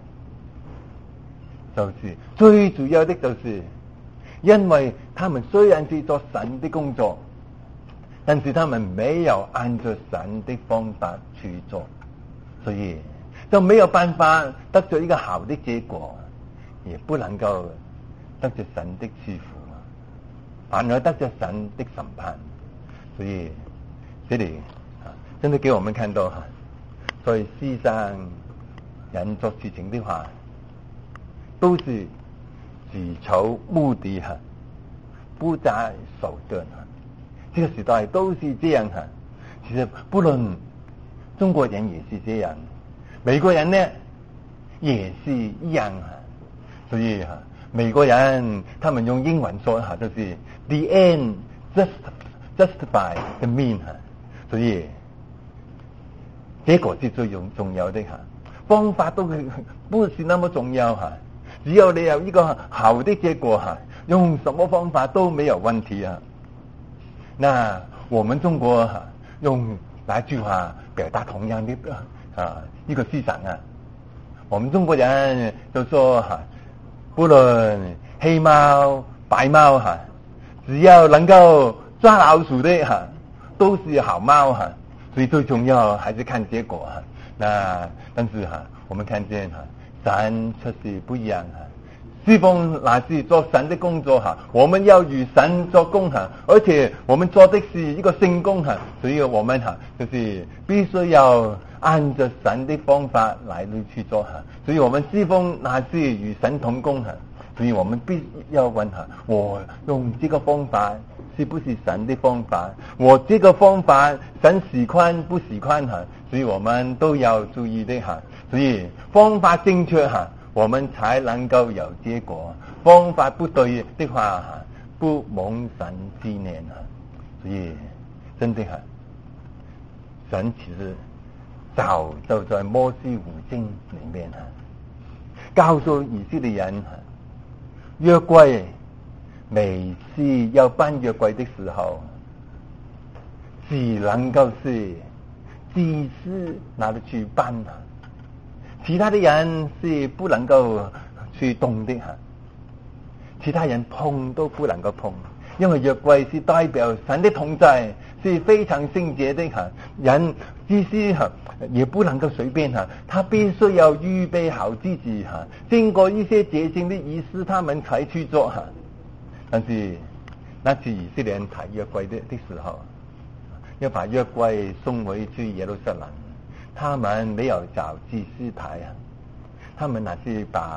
就是最主要的就是因为他们虽然是做神的工作，但是他们没有按照神的方法去做，所以就没有办法得到一个好的结果，也不能够得到神的赐福，反而得到神的审判。所以这里真的给我们看到哈，在世上人做事情的话，都是只求目的哈，不择手段哈。这个时代都是这样哈。其实不论中国人也是这样，美国人呢也是一样哈。所以哈，美国人他们用英文说哈，就是 the end just justify the mean 哈。所以结果是最重重要的哈，方法都不是那么重要哈。只要你有一个好的结果哈，用什么方法都没有问题啊。那我们中国哈用哪句话表达同样的啊一个思想啊？我们中国人就说哈，不论黑猫白猫哈，只要能够抓老鼠的哈，都是好猫哈。所以最重要还是看结果哈。那但是哈，我们看见哈。神却是不一样哈，侍奉乃是做神的工作哈，我们要与神做工哈，而且我们做的是一个圣工哈，所以我们哈就是必须要按照神的方法来去做哈，所以我们侍奉乃是与神同工哈，所以我们必须要问哈，我用这个方法是不是神的方法？我这个方法神喜欢不喜欢哈？所以我们都要注意的哈。所以方法正确哈，我们才能够有结果；方法不对的话哈，不蒙神纪念哈。所以真的哈，神其实早就在摩西五经里面哈，告诉以色列人哈，約櫃每次要搬約櫃的時候，只能夠是祭司拿得去搬哈。其他的人是不能夠去動的哈，其他人碰都不能夠碰，因為約櫃是代表神的同在，是非常聖潔的哈。人祭司哈也不能夠隨便哈，他必須要預備好自己哈，經過一些潔淨的儀式，他們才去做哈。但是那次以色列人抬約櫃的的時候，要把約櫃送回去耶路撒冷。他們沒有找祭司台啊，他們那是把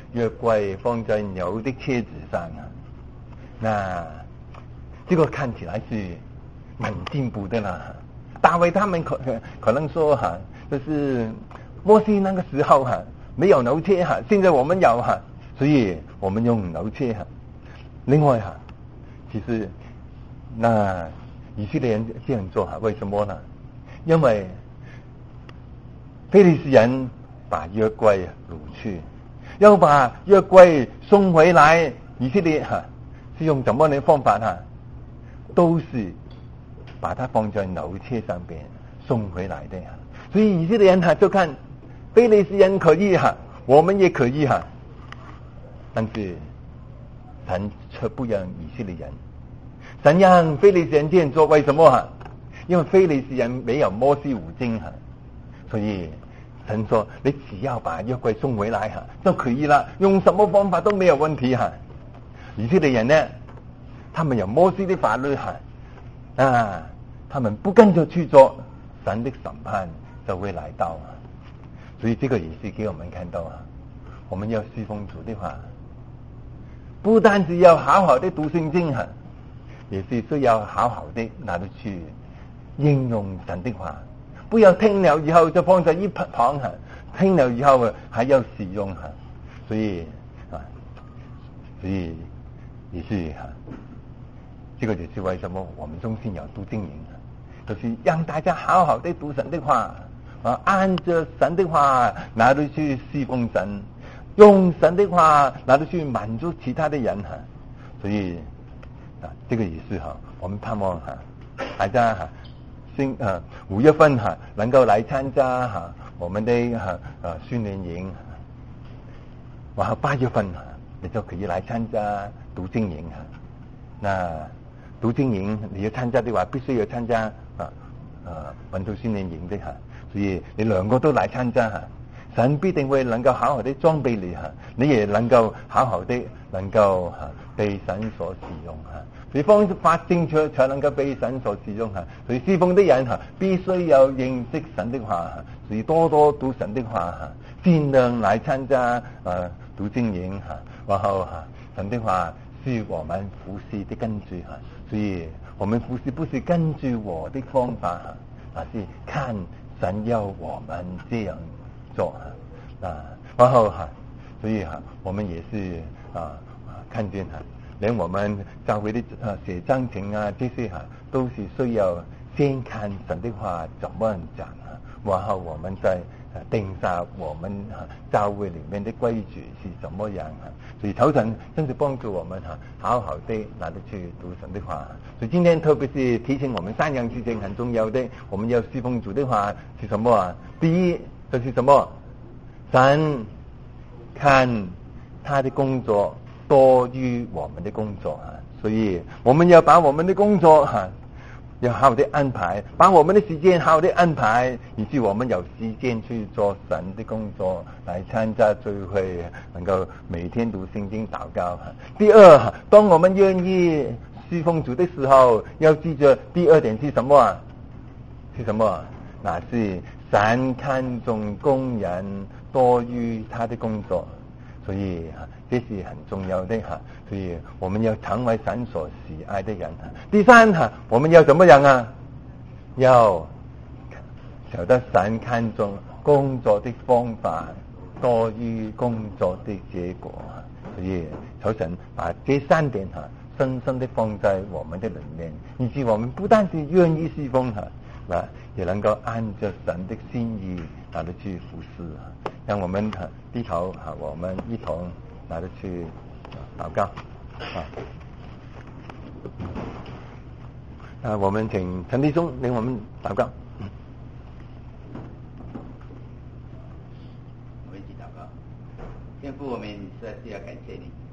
约柜放在牛的车子上啊。那这个看起来是蛮进步的啦。大卫他们可可能说哈、啊，就是摩西那个时候哈、啊、没有牛车哈、啊，现在我们有哈、啊，所以我们用牛车哈、啊。另外哈、啊，其实那以色列人这样做哈、啊，为什么呢？因为非利士人把约柜掳去，要把约柜送回来，以色列哈、啊、是用怎么的方法哈、啊？都是把它放在牛车上边送回来的，所以以色列人哈就看非利士人可以哈，我们也可以哈，但是神却不让以色列人，神让非利士人这样做，为什么哈？因为非利士人没有摩西五经哈，所以神说你只要把约柜送回来哈就可以了，用什么方法都没有问题哈。以色列人呢？他们有摩西的法律哈，啊，他们不跟着去做，神的审判就会来到啊。所以这个也是给我们看到啊，我们要侍奉主的话，不单是要好好的读圣经哈，也是需要好好的拿得去应用神的话，不要聽了以後就放在一旁哈，聽了以後還要使用哈。所以啊，所以也是哈。这个就是为什么我们中心要读经营，就是让大家好好的读神的话啊，按着神的话拿得去侍奉神，用神的话拿得去满足其他的人哈。所以啊，这个也是哈，我们盼望哈，大家哈，新啊五月份哈能够来参加哈我们的哈啊训練營，然後八月份哈你就可以來參加讀經營哈。那讀經營你要參加的話，必須要參加啊啊運動訓練營的哈，所以你兩個都來參加哈，神必定會能夠好好的裝備你哈，你也能夠好好的能夠哈被神所使用哈，所以方法正確才能夠被神所使用哈，所以侍奉的人哈必須要認識神的話哈，所以多多讀神的話哈，盡量來參加啊讀經營哈，然後哈神的話是我們服侍的根據哈，所以我們服侍不是根據我的方法哈，而是看神要我們這樣做哈啊，然後哈，所以哈我們也是啊看見哈，連我們教會的啊寫章程啊這些哈都是需要先看神的話怎麼樣講啊，然後我們再定下我們教會裏面的規矩是怎麼樣啊，所以求神真是幫助我們哈，好好的拿得去讀神的話。所以今天特別是提醒我們三樣事情很重要的，我們要侍奉主的話是什麼啊？第一就是什麼？神看他的工作多於我們的工作啊，所以我們要把我們的工作哈要好好的安排，把我們的時間好好的安排，以致我們有時間去做神的工作，來參加聚會，能夠每天讀聖經禱告。第二，當我們願意侍奉主的時候，要記着第二點是什麼啊？是什麼？那是神看重工人多於他的工作，所以這是很重要的哈，所以我們要成為神所喜愛的人。第三哈，我們要怎麼樣啊？要曉得神看重工作的方法多於工作的結果，所以求神把這三點哈深深的放在我們的裡面，以致我們不單是願意侍奉哈，那也能夠按着神的心意拿得去服侍啊。讓我們哈低頭哈，我們一同拿得去禱告啊！啊，我們請陳弟兄領我們禱告。嗯， 我們一起禱告。天父，我們實在是要感謝你。